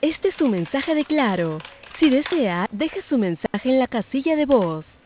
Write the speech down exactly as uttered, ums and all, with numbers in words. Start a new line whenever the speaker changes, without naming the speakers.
Este es su mensaje de Claro. Si desea, deje su mensaje en la casilla de voz.